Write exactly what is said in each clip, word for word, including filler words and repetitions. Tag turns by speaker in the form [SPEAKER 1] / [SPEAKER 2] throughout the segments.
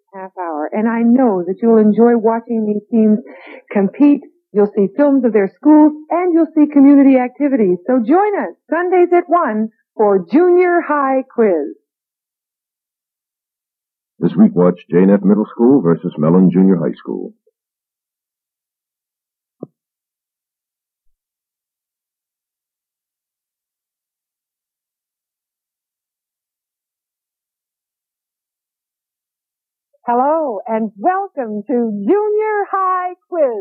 [SPEAKER 1] half hour, and I know that you'll enjoy watching these teams compete. You'll see films of their schools, and you'll see community activities. So join us Sundays at one for Junior High Quiz.
[SPEAKER 2] This week, watch J N F Middle School versus Mellon Junior High School.
[SPEAKER 1] Hello, and welcome to Junior High Quiz.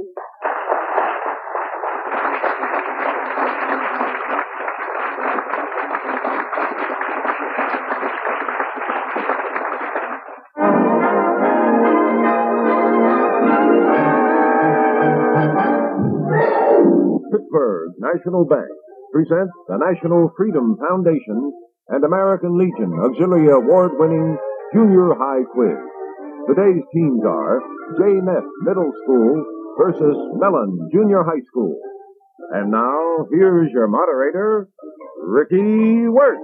[SPEAKER 2] Pittsburgh National Bank presents the National Freedom Foundation and American Legion Auxiliary Award-winning Junior High Quiz. Today's teams are J N F Middle School versus Mellon Junior High School. And now, here's your moderator, Ricky Wirth.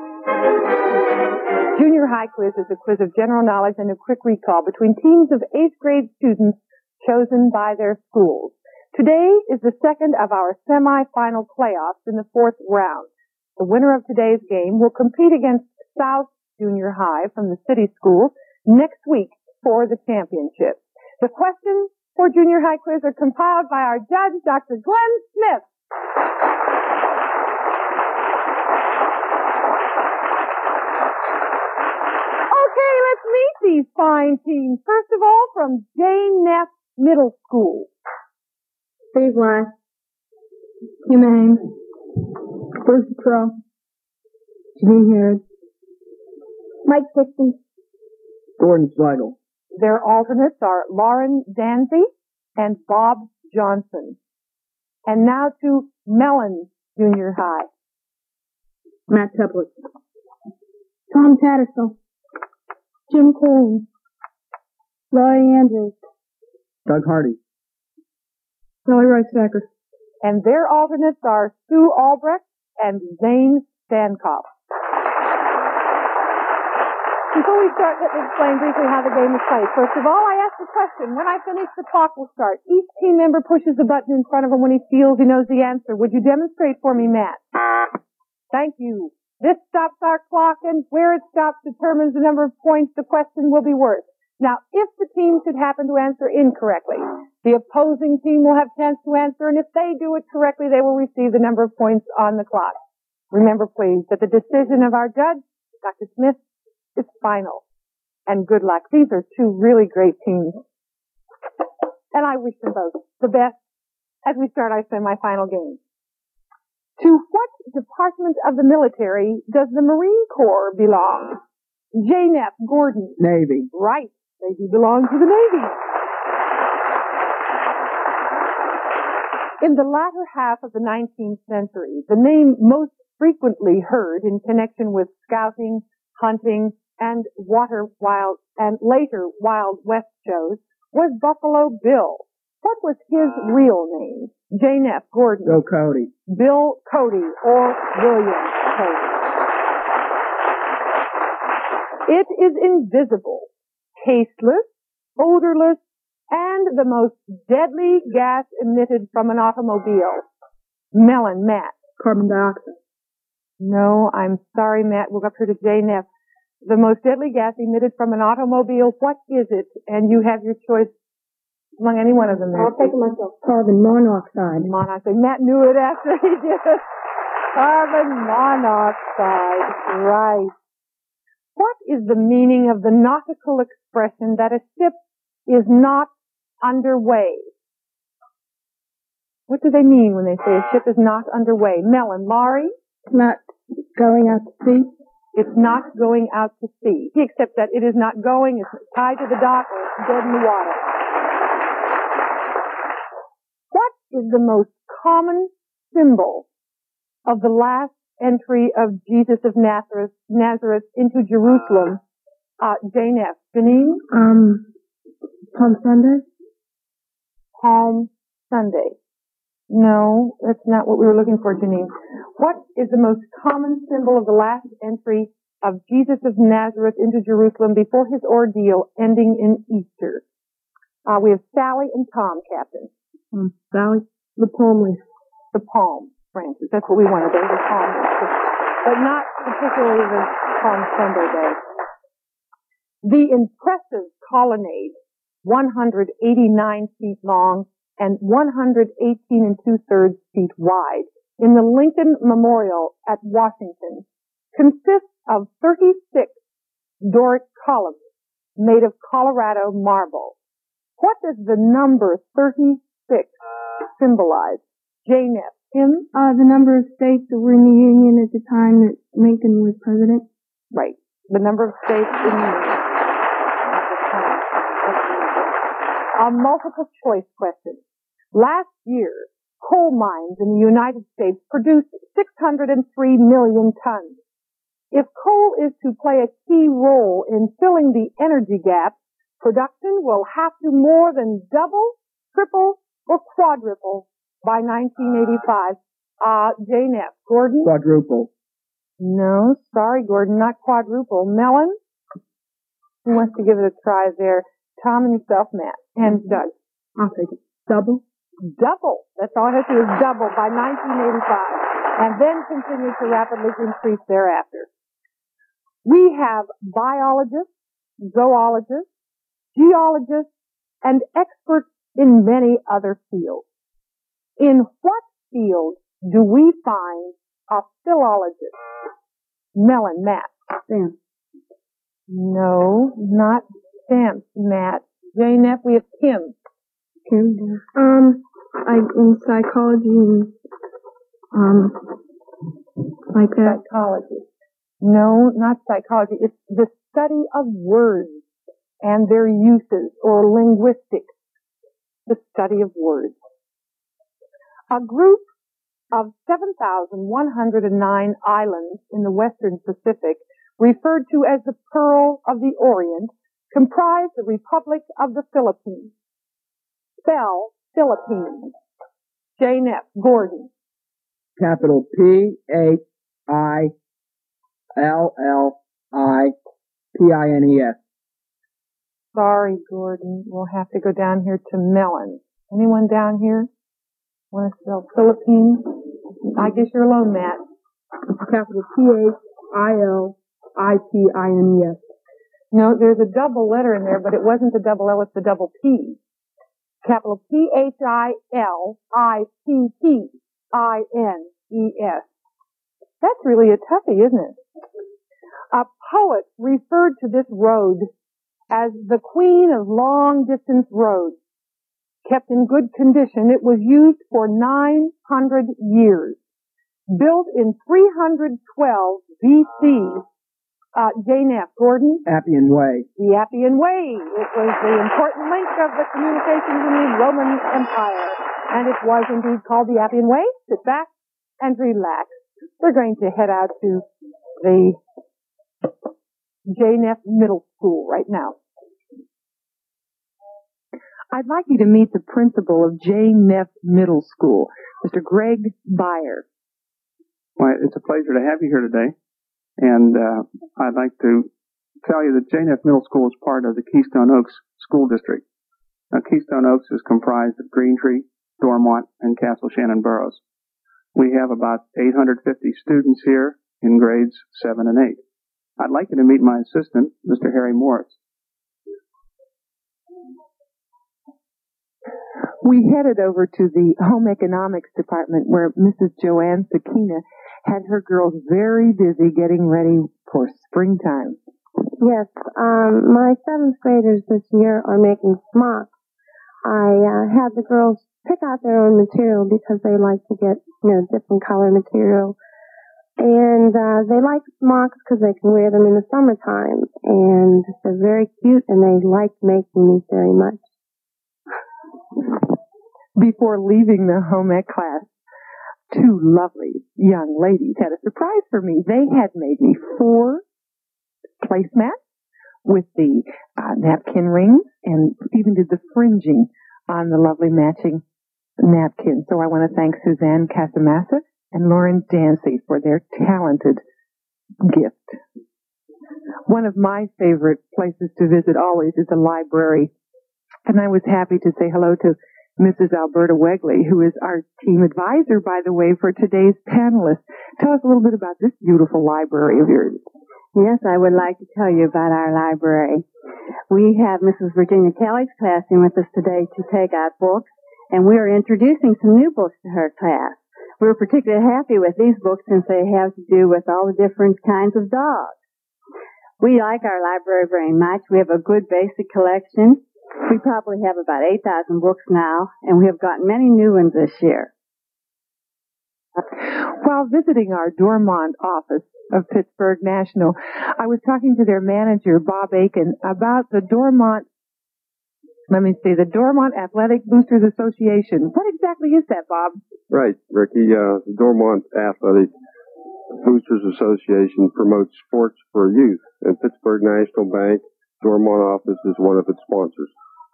[SPEAKER 1] Junior High Quiz is a quiz of general knowledge and a quick recall between teams of eighth grade students chosen by their schools. Today is the second of our semifinal playoffs in the fourth round. The winner of today's game will compete against South Junior High from the city school next week for the championship. The questions for Junior High Quiz are compiled by our judge, Doctor Glenn Smith. Okay, let's meet these fine teams. First of all, from J N F Middle School.
[SPEAKER 3] Steve Wise, Humane, Bruce Patrol, Janine Harris, Mike Dixon,
[SPEAKER 4] Gordon Zweigel.
[SPEAKER 1] Their alternates are Lauren Danzy and Bob Johnson. And now to Mellon Junior High.
[SPEAKER 3] Matt Teplis, Tom Tattersall, Jim Coon, Laurie Andrews,
[SPEAKER 4] Doug Hardy,
[SPEAKER 3] Kelly Rice-Sacker.
[SPEAKER 1] And their alternates are Sue Albrecht and Zane Stankoff. Before we start, let me explain briefly how the game is played. First of all, I ask the question. When I finish, the clock will start. Each team member pushes the button in front of him when he feels he knows the answer. Would you demonstrate for me, Matt? Thank you. This stops our clock, and where it stops determines the number of points the question will be worth. Now, if the team should happen to answer incorrectly, the opposing team will have a chance to answer, and if they do it correctly, they will receive the number of points on the clock. Remember, please, that the decision of our judge, Doctor Smith, is final. And good luck. These are two really great teams. And I wish them both the best as we start our semifinal game. To what department of the military does the Marine Corps belong? J N F Gordon.
[SPEAKER 4] Navy.
[SPEAKER 1] Right. They do belong to the Navy. In the latter half of the nineteenth century, the name most frequently heard in connection with scouting, hunting, and water wild, and later Wild West shows was Buffalo Bill. What was his real name? J N F Gordon.
[SPEAKER 4] Bill Cody.
[SPEAKER 1] Bill Cody or William Cody. It is invisible, tasteless, odorless, and the most deadly gas emitted from an automobile. Mellon, Matt.
[SPEAKER 3] Carbon dioxide.
[SPEAKER 1] No, I'm sorry, Matt. We'll go up here to J N F. The most deadly gas emitted from an automobile, what is it? And you have your choice among any one of them.
[SPEAKER 3] I'll take it myself. Carbon monoxide.
[SPEAKER 1] Monoxide. Matt knew it after he did it. Carbon monoxide. Right. What is the meaning of the nautical expression that a ship is not underway? What do they mean when they say a ship is not underway? Mellon, Laurie?
[SPEAKER 3] Not going out to sea.
[SPEAKER 1] It's not going out to sea. Except that it is not going, it's tied to the dock, or it's dead in the water. What is the most common symbol of the last entry of Jesus of Nazareth, Nazareth into Jerusalem? Uh, J N F. Janine?
[SPEAKER 3] Um, Palm Sunday?
[SPEAKER 1] Palm Sunday. No, that's not what we were looking for, Janine. What is the most common symbol of the last entry of Jesus of Nazareth into Jerusalem before his ordeal ending in Easter. Uh, we have Sally and Tom, Captain.
[SPEAKER 3] Um, Sally, the palm leaf.
[SPEAKER 1] The palm branches. That's what we wanted. Those are palm branches. But not particularly the Palm Sunday day. The impressive colonnade, one hundred eighty-nine feet long and one hundred eighteen and two-thirds feet wide, in the Lincoln Memorial at Washington, consists of thirty-six Doric columns made of Colorado marble. What does the number thirty-six symbolize? Jane F. Kim?
[SPEAKER 3] Uh, the number of states that were in the Union at the time that Lincoln was president.
[SPEAKER 1] Right. The number of states in the Union. A multiple choice question. Last year, coal mines in the United States produced six hundred three million tons. If coal is to play a key role in filling the energy gap, production will have to more than double, triple, or quadruple by nineteen eighty-five. Uh, Jane F. Gordon?
[SPEAKER 4] Quadruple.
[SPEAKER 1] No, sorry, Gordon, not quadruple. Mellon? Who wants to give it a try there? Tom and yourself, Matt. And Doug.
[SPEAKER 3] I'll take it. Double?
[SPEAKER 1] Double. That's all it has to do is double by nineteen eighty-five. And then continue to rapidly increase thereafter. We have biologists, zoologists, geologists, and experts in many other fields. In what field do we find a philologist? Mellon, Matt.
[SPEAKER 3] Sam.
[SPEAKER 1] No, not stamps, Matt. Jane F., we have Kim.
[SPEAKER 3] Kim. Um, I, in psychology and, um, like that.
[SPEAKER 1] Psychology. No, not psychology. It's the study of words and their uses, or linguistics. The study of words. A group of seven thousand one hundred nine islands in the Western Pacific, referred to as the Pearl of the Orient, comprise the Republic of the Philippines. Spell Philippines. Jane F. Gordon.
[SPEAKER 4] Capital P H I L L I P I N E S.
[SPEAKER 1] Sorry, Gordon. We'll have to go down here to Mellon. Anyone down here want to spell Philippines? I guess you're alone, Matt.
[SPEAKER 3] Capital P H I L I P I N E S.
[SPEAKER 1] No, there's a double letter in there, but it wasn't the double L, it's the double P. Capital P H I L I P P I N E S. That's really a toughie, isn't it? A poet referred to this road as the queen of long-distance roads. Kept in good condition, it was used for nine hundred years. Built in three hundred twelve B C, uh, Jane F. Gordon?
[SPEAKER 4] Appian Way.
[SPEAKER 1] The Appian Way. It was the important link of the communications in the Roman Empire. And it was indeed called the Appian Way. Sit back and relax. We're going to head out to the Jane F. Middle School right now. I'd like you to meet the principal of Jane F. Middle School, Mister Greg Beyer.
[SPEAKER 5] Well, it's a pleasure to have you here today. And uh, I'd like to tell you that Jane F. Middle School is part of the Keystone Oaks School District. Now, Keystone Oaks is comprised of Greentree, Dormont, and Castle Shannon boroughs. We have about eight hundred fifty students here in grades seven and eight. I'd like you to meet my assistant, Mister Harry Morris.
[SPEAKER 1] We headed over to the home economics department where Missus Joanne Sakina had her girls very busy getting ready for springtime.
[SPEAKER 6] Yes, um, my seventh graders this year are making smocks. I uh, had the girls pick out their own material because they like to get, you know, different color material. And uh, they like smocks because they can wear them in the summertime. And they're very cute and they like making these very much.
[SPEAKER 1] Before leaving the home ec class, two lovely young ladies had a surprise for me. They had made me four placemats with the uh, napkin rings and even did the fringing on the lovely matching napkin. So I want to thank Suzanne Casamassa and Lauren Dancy for their talented gift.
[SPEAKER 7] One of my favorite places to visit always is the library. And I was happy to say hello to Missus Alberta Wegley, who is our team advisor, by the way, for today's panelists. Tell us a little bit about this beautiful library of yours.
[SPEAKER 8] Yes, I would like to tell you about our library. We have Missus Virginia Kelly's classroom with us today to take out books, and we are introducing some new books to her class. We're particularly happy with these books since they have to do with all the different kinds of dogs. We like our library very much. We have a good basic collection. We probably have about eight thousand books now, and we have gotten many new ones this year.
[SPEAKER 7] While visiting our Dormont office of Pittsburgh National, I was talking to their manager, Bob Aiken, about the Dormont, let me see, the Dormont Athletic Boosters Association. What exactly is that, Bob?
[SPEAKER 9] Right, Ricky. Uh, the Dormont Athletic Boosters Association promotes sports for youth, and Pittsburgh National Bank Dormont office is one of its sponsors.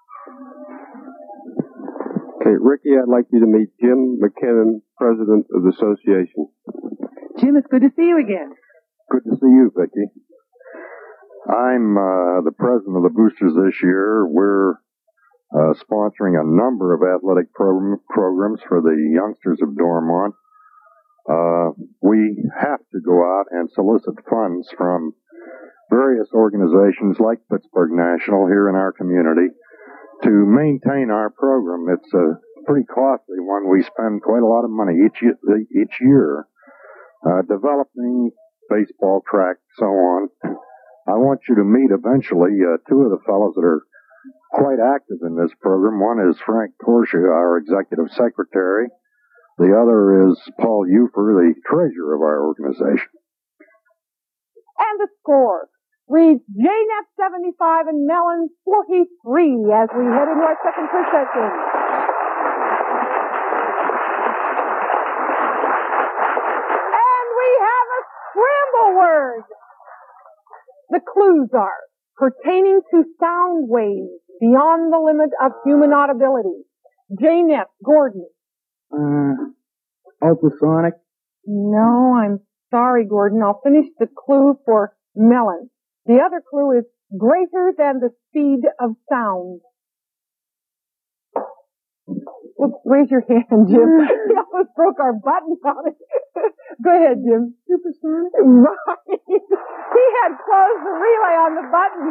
[SPEAKER 9] Okay, Ricky, I'd like you to meet Jim McKinnon, president of the association.
[SPEAKER 7] Jim, it's good to see you again.
[SPEAKER 10] Good to see you, Vicki. I'm uh, the president of the Boosters this year. We're uh, sponsoring a number of athletic program, programs for the youngsters of Dormont. Uh, we have to go out and solicit funds from various organizations like Pittsburgh National here in our community to maintain our program. It's a pretty costly one. We spend quite a lot of money each each year uh, developing baseball, track, so on. I want you to meet eventually uh, two of the fellows that are quite active in this program. One is Frank Torsha, our executive secretary. The other is Paul Ufer, the treasurer of our organization.
[SPEAKER 1] And the score reads J N F seventy-five and Mellon forty-three as we head into our second possession. And we have a scramble word. The clues are pertaining to sound waves beyond the limit of human audibility. J N F, Gordon.
[SPEAKER 4] Uh, ultrasonic.
[SPEAKER 1] No, I'm sorry, Gordon. I'll finish the clue for Mellon. The other clue is greater than the speed of sound. Oops, raise your hand, Jim. We almost broke our button on it. Go ahead, Jim. Supersonic? Right. He had closed the relay on the button.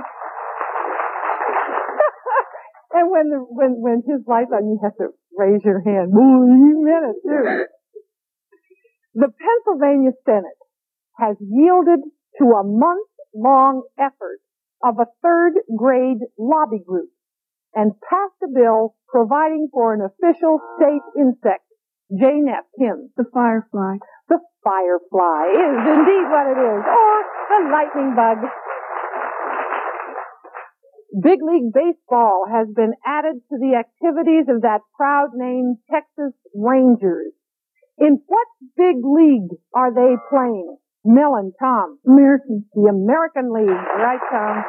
[SPEAKER 1] And when the when when his light's on, you have to raise your hand. Ooh, you meant it too. The Pennsylvania Senate has yielded to a month-long effort of a third-grade lobby group and passed a bill providing for an official state insect. J N F, Kim.
[SPEAKER 3] The firefly.
[SPEAKER 1] The firefly is indeed what it is. Or the lightning bug. Big League Baseball has been added to the activities of that proud name, Texas Rangers. In what big league are they playing? Mellon, Tom.
[SPEAKER 3] American.
[SPEAKER 1] The American League. Right, Tom.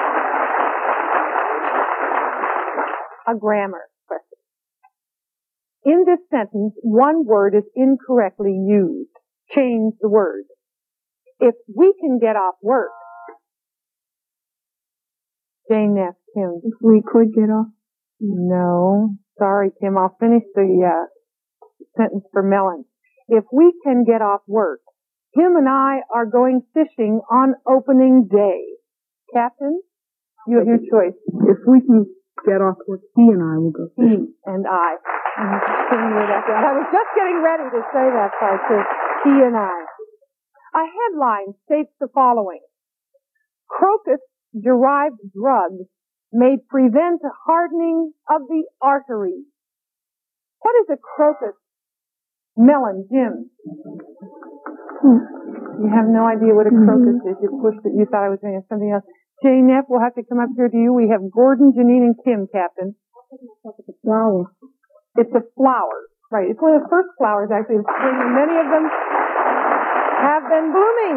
[SPEAKER 1] A grammar question. In this sentence, one word is incorrectly used. Change the word. If we can get off work. Jane F. Kim.
[SPEAKER 3] If we could get off.
[SPEAKER 1] No. Sorry, Kim. I'll finish the uh, sentence for Mellon. If we can get off work, him and I are going fishing on opening day. Captain, you have your choice.
[SPEAKER 3] If we can get off work, he and I will go fishing.
[SPEAKER 1] He and I. I was just getting ready to say that part too. He and I. A headline states the following. Crocus-derived drugs may prevent hardening of the arteries. What is a crocus? Mellon, Jim. You have no idea what a crocus is. You pushed it. You thought I was going to have something else. Jane F., we'll have to come up here to you. We have Gordon, Janine, and Kim, Captain.
[SPEAKER 3] It's a flower.
[SPEAKER 1] It's a flower. Right. It's one of the first flowers, actually, of spring, and many of them have been blooming.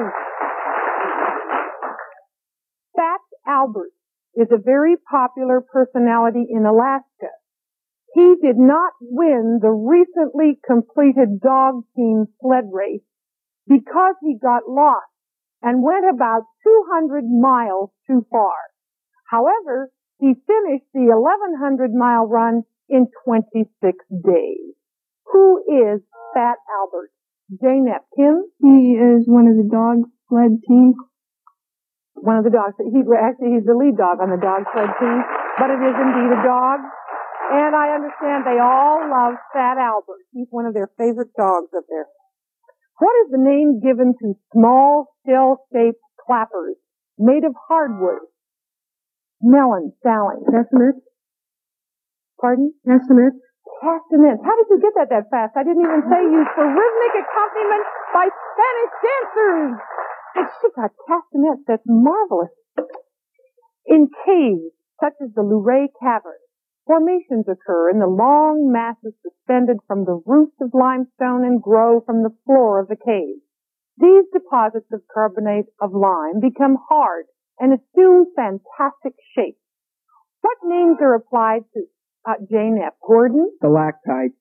[SPEAKER 1] Fat Albert is a very popular personality in Alaska. He did not win the recently completed dog team sled race because he got lost and went about two hundred miles too far. However, he finished the eleven hundred mile run in twenty-six days. Who is Fat Albert? Jane F. Kim?
[SPEAKER 3] He is one of the dog sled team.
[SPEAKER 1] One of the dogs. He, actually, he's the lead dog on the dog sled team, but it is indeed a dog. And I understand they all love Fat Albert. He's one of their favorite dogs up there. What is the name given to small, shell-shaped clappers made of hardwood? Melon, Sally.
[SPEAKER 3] Castanets.
[SPEAKER 1] Pardon?
[SPEAKER 3] Castanets.
[SPEAKER 1] Castanets. How did you get that that fast? I didn't even say used for rhythmic accompaniment by Spanish dancers. But she got castanets. That's marvelous. In caves, such as the Luray Cavern, formations occur in the long masses suspended from the roofs of limestone and grow from the floor of the cave. These deposits of carbonate of lime become hard and assume fantastic shapes. What names are applied to uh, Jane F. Gordon?
[SPEAKER 4] Stalactites.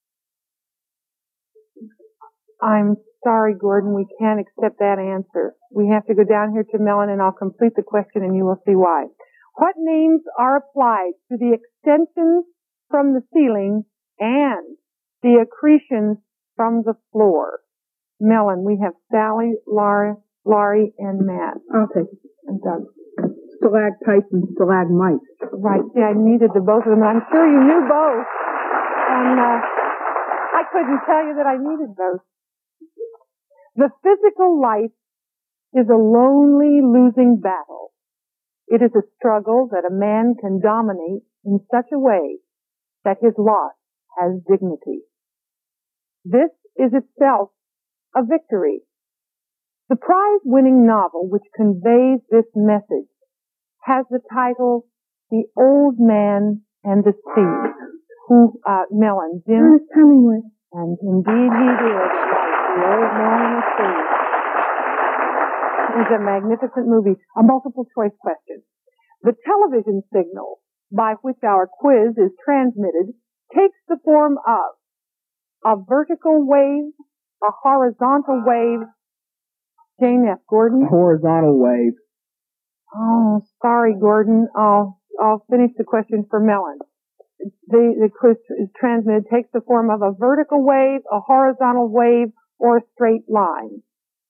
[SPEAKER 1] I'm sorry, Gordon, we can't accept that answer. We have to go down here to Mellon and I'll complete the question and you will see why. What names are applied to the extensions from the ceiling and the accretions from the floor? Mellon, we have Sally, Laurie, Laurie, and Matt.
[SPEAKER 3] I'll take it.
[SPEAKER 1] And Doug.
[SPEAKER 3] Stalactites and stalagmites.
[SPEAKER 1] Right. See, I needed the both of them. I'm sure you knew both. And uh, I couldn't tell you that I needed both. The physical life is a lonely, losing battle. It is a struggle that a man can dominate in such a way that his loss has dignity. This is itself a victory. The prize-winning novel which conveys this message has the title The Old Man and the Sea. Who, uh, Mellon, Jim?
[SPEAKER 3] Ernest Hemingway.
[SPEAKER 1] And indeed he did. The Old Man and the Sea. It's a magnificent movie. A multiple choice question. The television signal by which our quiz is transmitted takes the form of a vertical wave, a horizontal wave. Jane F. Gordon?
[SPEAKER 4] A horizontal wave.
[SPEAKER 1] Oh, sorry, Gordon. I'll, I'll finish the question for Mellon. The, the quiz is transmitted takes the form of a vertical wave, a horizontal wave, or a straight line.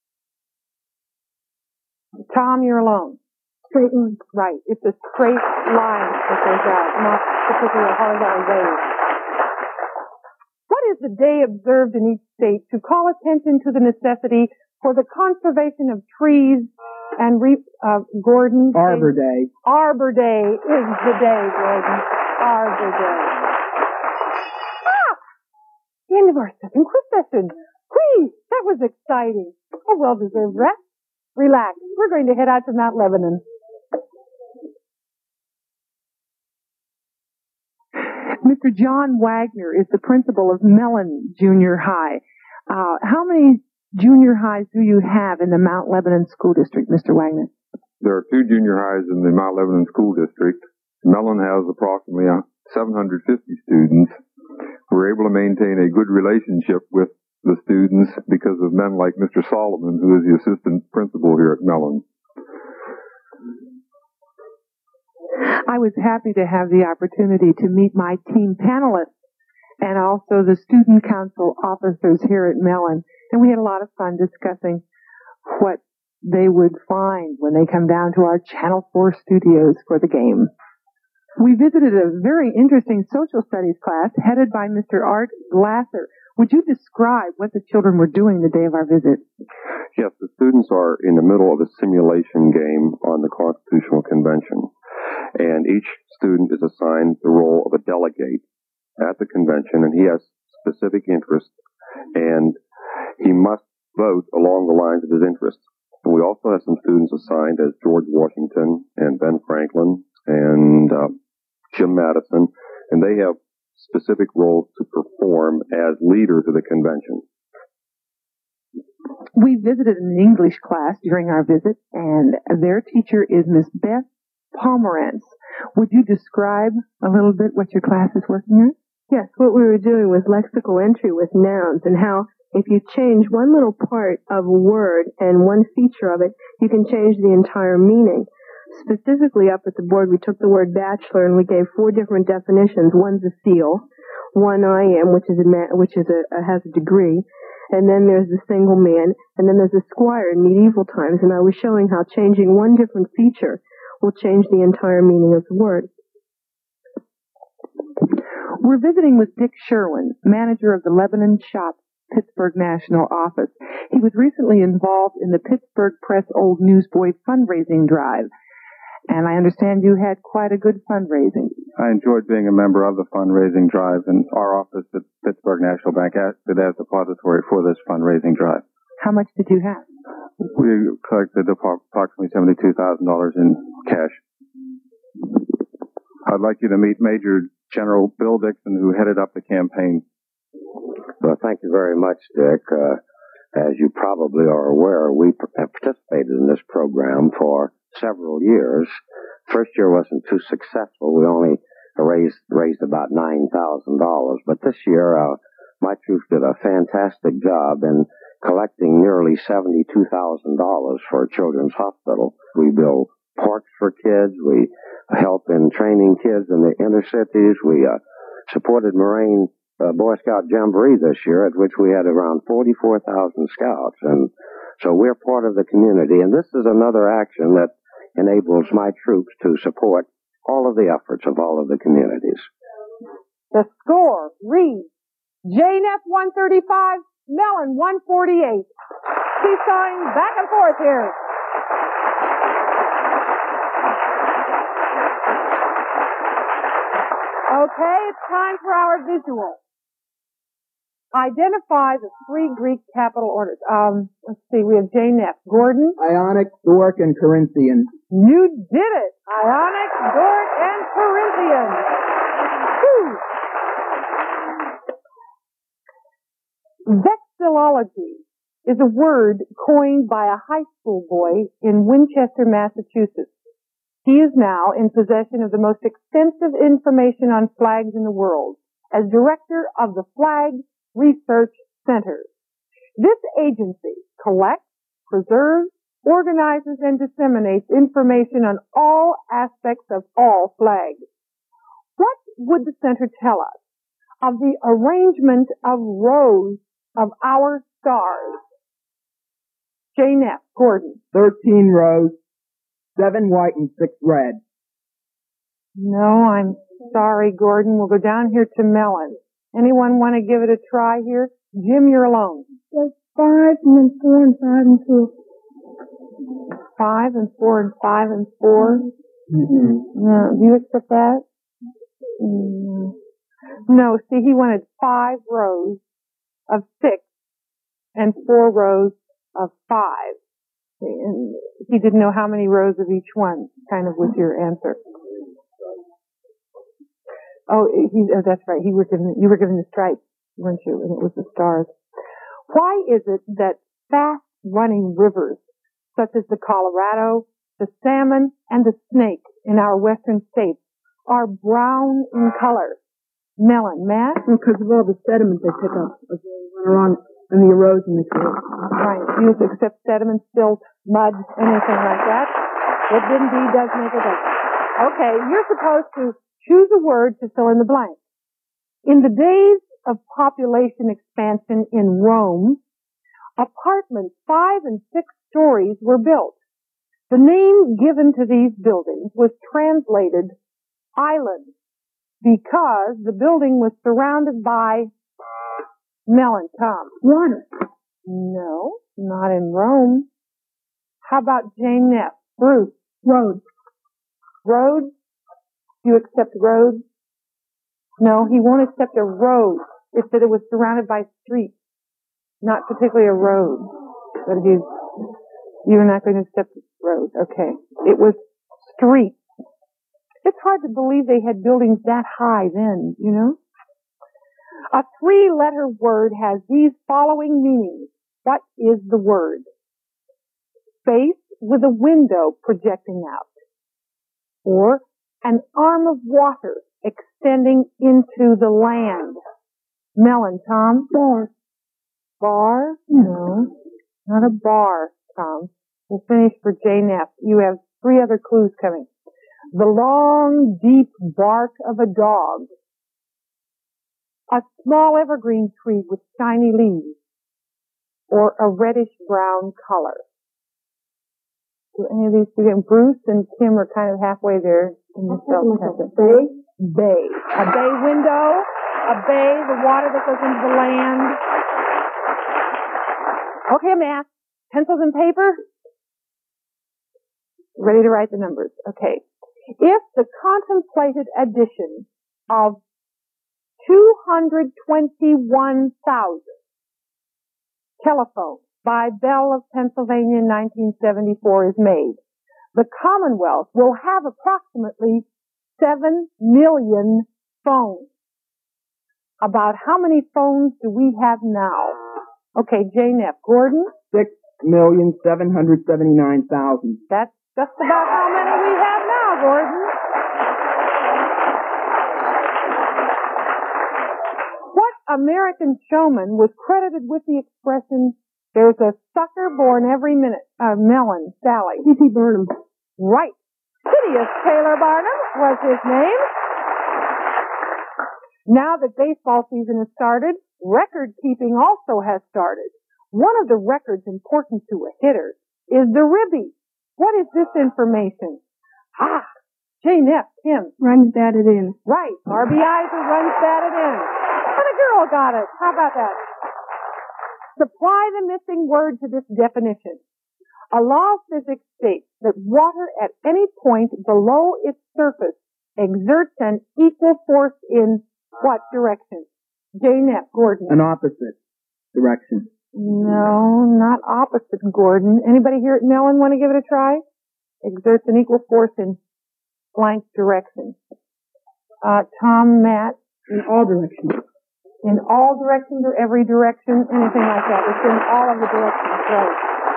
[SPEAKER 1] Tom, you're alone.
[SPEAKER 3] Straight line.
[SPEAKER 1] Right. It's a straight line that goes out, not particularly a horizontal wave. What is the day observed in each state to call attention to the necessity for the conservation of trees and re- uh, Gordon?
[SPEAKER 4] Arbor Day.
[SPEAKER 1] Arbor Day is the day, Gordon. Arbor Day. Ah! The end of our second quiz session. Whee! That was exciting. A well-deserved rest. Relax. We're going to head out to Mount Lebanon.
[SPEAKER 7] Mister John Wagner is the principal of Mellon Junior High. Uh, how many junior highs do you have in the Mount Lebanon School District, Mister Wagner?
[SPEAKER 9] There are two junior highs in the Mount Lebanon School District. Mellon has approximately seven hundred fifty students. We're able to maintain a good relationship with the students because of men like Mister Solomon, who is the assistant principal here at Mellon.
[SPEAKER 7] I was happy to have the opportunity to meet my team panelists and also the student council officers here at Mellon. And we had a lot of fun discussing what they would find when they come down to our Channel four studios for the game. We visited a very interesting social studies class headed by Mister Art Glasser. Would you describe what the children were doing the day of our visit?
[SPEAKER 9] Yes, the students are in the middle of a simulation game on the Constitutional Convention. And each student is assigned the role of a delegate at the convention, and he has specific interests, and he must vote along the lines of his interests. And we also have some students assigned as George Washington and Ben Franklin and uh, Jim Madison, and they have specific roles to perform as leaders of the convention.
[SPEAKER 7] We visited an English class during our visit, and their teacher is Miss Beth Pomerantz. Would you describe a little bit what your class is working on?
[SPEAKER 6] Yes, what we were doing was lexical entry with nouns and how
[SPEAKER 3] if you change one little part of a word and one feature of it, you can change the entire meaning. Specifically up at the board, we took the word bachelor and we gave four different definitions. One's a seal, one I am, which is a ma- which is a, a has a degree, and then there's the single man, and then there's a squire in medieval times. And I was showing how changing one different feature will change the entire meaning of the word.
[SPEAKER 7] We're visiting with Dick Sherwin, manager of the Lebanon Shops Pittsburgh National Office. He was recently involved in the Pittsburgh Press Old Newsboy fundraising drive, and I understand you had quite a good fundraising.
[SPEAKER 11] I enjoyed being a member of the fundraising drive, and our office at Pittsburgh National Bank acted as depository for this fundraising drive.
[SPEAKER 7] How much did you have?
[SPEAKER 11] We collected approximately seventy-two thousand dollars in cash. I'd like you to meet Major General Bill Dixon, who headed up the campaign.
[SPEAKER 12] Well, thank you very much, Dick. Uh, as you probably are aware, we have participated in this program for several years. First year wasn't too successful. We only raised raised about nine thousand dollars. But this year, uh, my troops did a fantastic job in collecting nearly seventy-two thousand dollars for Children's Hospital. We build parks for kids. We help in training kids in the inner cities. We uh, supported Moraine uh, Boy Scout Jamboree this year, at which we had around forty-four thousand scouts. And so we're part of the community. And this is another action that enables my troops to support all of the efforts of all of the communities.
[SPEAKER 1] The score reads J N F one thirty-five, Mellon one forty-eight. Seesawing back and forth here. Okay, it's time for our visual. Identify the three Greek capital orders. Um, let's see, we have J N F. Gordon?
[SPEAKER 4] Ionic, Doric, and Corinthian.
[SPEAKER 1] You did it! Ionic, Doric, and Corinthian. Whew. Vexillology is a word coined by a high school boy in Winchester, Massachusetts. He is now in possession of the most extensive information on flags in the world as director of the Flag Research Center. This agency collects, preserves, organizes, and disseminates information on all aspects of all flags. What would the center tell us of the arrangement of rows of our stars? J N F, Gordon.
[SPEAKER 4] Thirteen rows, seven white and six red.
[SPEAKER 1] No, I'm sorry, Gordon. We'll go down here to Mellon. Anyone want to give it a try here? Jim, you're alone.
[SPEAKER 3] There's five and then four and five and two.
[SPEAKER 1] Five and four and five and four?
[SPEAKER 4] Mm-hmm.
[SPEAKER 1] No, do you accept that? Mm. No, see, he wanted five rows of six and four rows of five. And he didn't know how many rows of each one, kind of was your answer. Oh, he, oh, that's right. He was given, you were given the stripes, weren't you? And it was the stars. Why is it that fast-running rivers, such as the Colorado, the salmon, and the Snake in our western states, are brown in color? Mellon, Matt?
[SPEAKER 3] Because of all the sediment they pick up as they run around and the erosion they create.
[SPEAKER 1] Right. You accept sediment, silt, mud, anything like that. It indeed does make a difference. Okay, you're supposed to choose a word to fill in the blank. In the days of population expansion in Rome, apartments five and six stories were built. The name given to these buildings was translated island because the building was surrounded by Mellon, Tom.
[SPEAKER 3] Water.
[SPEAKER 1] No, not in Rome. How about Jane Neff? Bruce.
[SPEAKER 3] Roads.
[SPEAKER 1] Roads? Do you accept roads? No, he won't accept a road. It said it was surrounded by streets, not particularly a road. But he's, you're not going to accept roads. Okay. It was streets. It's hard to believe they had buildings that high then, you know? A three-letter word has these following meanings. What is the word? Space with a window projecting out. Or an arm of water extending into the land. Mellon, Tom?
[SPEAKER 3] Forest.
[SPEAKER 1] Bar? No. Not a bar, Tom. We'll finish for J N F. You have three other clues coming. The long, deep bark of a dog. A small evergreen tree with shiny leaves. Or a reddish-brown color. Do any of these begin? Bruce and Kim are kind of halfway there in the self-test. Bay? Bay. A bay window. A bay, the water that goes into the land. Okay, math. Pencils and paper? Ready to write the numbers. Okay. If the contemplated addition of two hundred twenty-one thousand telephones by Bell of Pennsylvania in nineteen seventy-four is made, the Commonwealth will have approximately seven million phones. About how many phones do we have now? Okay, J N F. Gordon?
[SPEAKER 4] Six million seven hundred seventy-nine thousand.
[SPEAKER 1] That's just about how many we have now, Gordon. What American showman was credited with the expression, there's a sucker born every minute? Uh, Melon, Sally.
[SPEAKER 3] P T Barnum.
[SPEAKER 1] Right. Phineas Taylor Barnum was his name. Now that baseball season has started, record keeping also has started. One of the records important to a hitter is the ribby. What is this information? Ah, J N F, Kim.
[SPEAKER 3] Runs batted in.
[SPEAKER 1] Right. R B Is or runs batted in. And a girl got it. How about that? Supply the missing word to this definition. A law of physics states that water at any point below its surface exerts an equal force in what direction? J N F, Gordon.
[SPEAKER 4] An opposite direction.
[SPEAKER 1] No, not opposite, Gordon. Anybody here at Mellon want to give it a try? Exerts an equal force in blank direction. Uh, Tom, Matt?
[SPEAKER 4] In all directions.
[SPEAKER 1] In all directions or every direction? Anything like that. It's in all of the directions, right.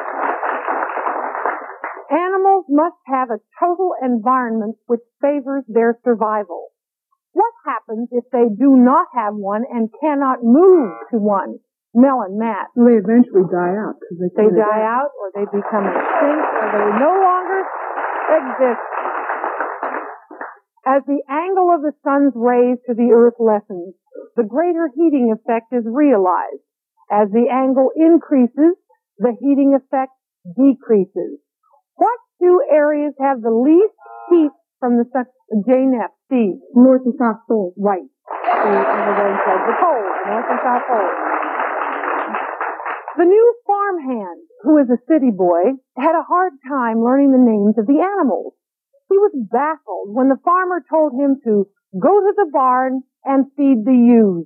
[SPEAKER 1] Animals must have a total environment which favors their survival. What happens if they do not have one and cannot move to one? Mellon, Matt.
[SPEAKER 4] They eventually die out. They,
[SPEAKER 1] they die out, or they become extinct, or they no longer exist. As the angle of the sun's rays to the earth lessens, the greater heating effect is realized. As the angle increases, the heating effect decreases. What two areas have the least heat from the sun? J N F, Steve.
[SPEAKER 3] North and South Pole.
[SPEAKER 1] Right. The pole, North and South Pole. The new farmhand, who is a city boy, had a hard time learning the names of the animals. He was baffled when the farmer told him to go to the barn and feed the ewes.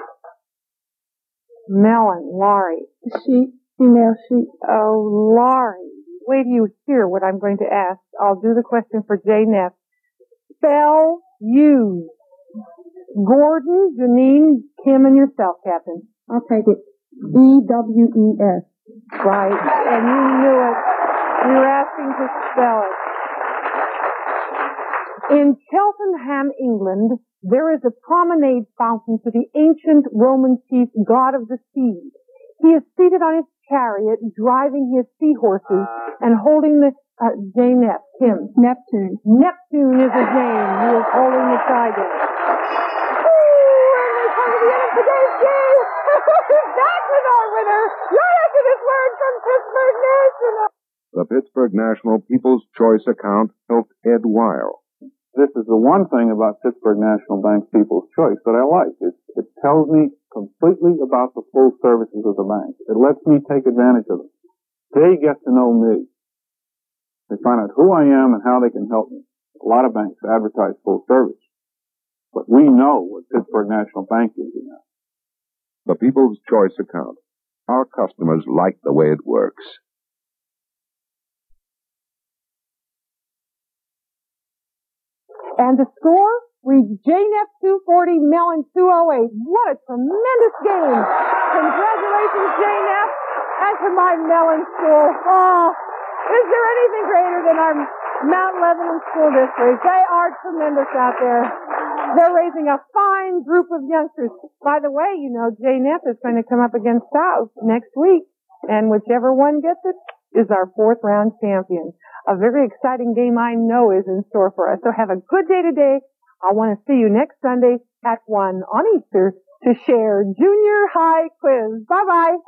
[SPEAKER 1] Mellon, Laurie.
[SPEAKER 3] Sheep, female sheep.
[SPEAKER 1] Oh, Laurie. Wait till you hear what I'm going to ask. I'll do the question for J N F. Spell ewes. Gordon, Janine, Kim, and yourself, Captain.
[SPEAKER 3] I'll take it. E W E S.
[SPEAKER 1] Right. And you knew it. You were asking to spell it. In Cheltenham, England, there is a promenade fountain to the ancient Roman chief god of the sea. He is seated on his chariot, driving his seahorses, and holding the, uh, J N F, Kim.
[SPEAKER 3] Neptune.
[SPEAKER 1] Neptune is his name. He is holding the trident. Ooh, and we come to the end of today's game. That was our winner. Right after this word from Pittsburgh National.
[SPEAKER 2] The Pittsburgh National People's Choice account helped Ed Weil.
[SPEAKER 5] This is the one thing about Pittsburgh National Bank's People's Choice that I like. It, it tells me completely about the full services of the bank. It lets me take advantage of them. They get to know me. They find out who I am and how they can help me. A lot of banks advertise full service. But we know what Pittsburgh National Bank is now.
[SPEAKER 2] The People's Choice account. Our customers like the way it works.
[SPEAKER 1] And the score reads J N F two forty, Mellon two oh eight. What a tremendous game. Congratulations, J N F, and to my Mellon school. Oh, is there anything greater than our Mount Lebanon School District? They are tremendous out there. They're raising a fine group of youngsters. By the way, you know, J N F is going to come up against South next week, and whichever one gets it is our fourth round champion. A very exciting game I know is in store for us. So have a good day today. I want to see you next Sunday at one on Easter to share Junior High Quiz. Bye-bye.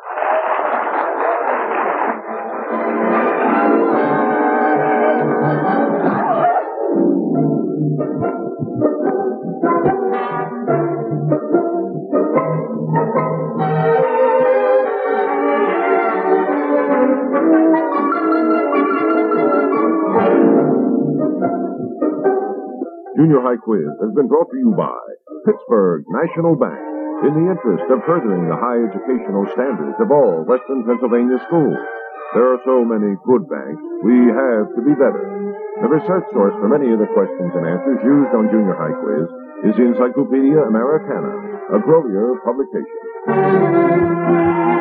[SPEAKER 2] Junior High Quiz has been brought to you by Pittsburgh National Bank in the interest of furthering the high educational standards of all Western Pennsylvania schools. There are so many good banks, we have to be better. The research source for many of the questions and answers used on Junior High Quiz is the Encyclopedia Americana, a Grolier publication.